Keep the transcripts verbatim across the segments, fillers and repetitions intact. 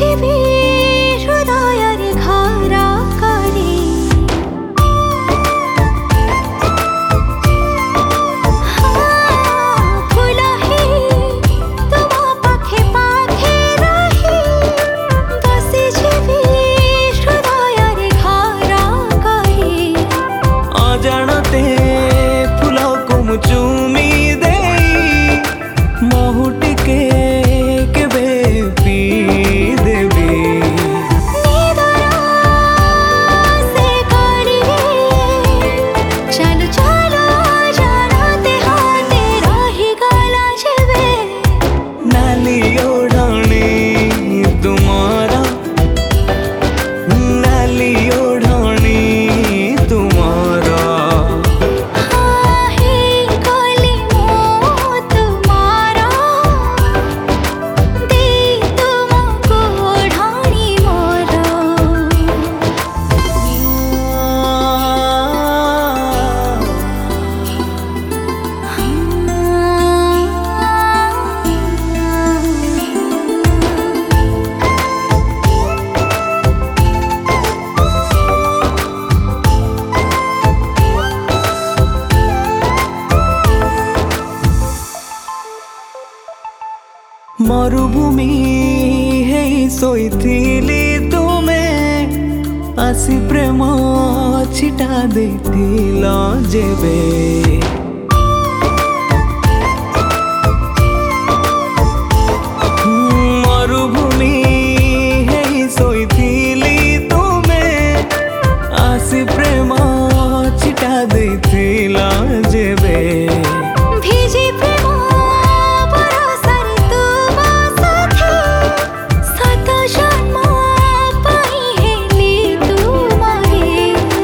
ଯିବି ହୃଦୟରେ ଘର କରି। ଫୁଲ ହେଇ ତୁମ ପାଖେ ପାଖେ ରହି ବସିଯିବି ହୃଦୟରେ ଘର କରି। ଅଜାଣତେ ଫୁଲକୁ ମୁଁ ଚୁମି ଦେଇ ମହୁ ଟିକେ କେବେ ପିଇଦେବି। ନିଦର ସେ ଗଡ଼ିରେ ଚାଲୁ ଚାଲୁ ଜାଣତେ ହାତେ ରହିଗଲା ଯେବେ। ନାଲି ଓଢ଼ଣୀ ତୁମର, ନାଲି ଓଢ଼ଣୀ ତୁମର। ହେଇଗଲି ମୁଁ ତୁମର, ଦେଇ ତୁମକୁ ଓଢ଼ଣୀ ମୋର। ମରୁଭୂମି ହେଇ ଶୋଇଥିଲି ତୁମେ ଆସି ପ୍ରେମ ଛିଟା ଦେଇଥିଲ ଯେବେ। ମରୁଭୂମି ହେଇ ଶୋଇଥିଲି ତୁମେ ଆସି ପ୍ରେମ ଛିଟା ଦେଇଥିଲ ଯେବେ। ଭିଜି ପ୍ରେମ ବରଷାରେ ତୁମ ସାଥୀ, ସାତ ଜନ୍ମ ପାଇଁ ହେଲି ତୁମରି।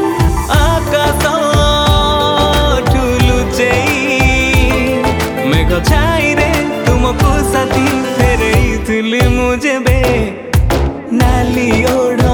ଆକାଶଠୁ ଲୁଚେଇ ମେଘ ଛାଇରେ ତୁମକୁ ସାଥୀ ଫେରେଇଥିଲି ମୁଁ ଯେବେ। ନାଲି ଓଢ଼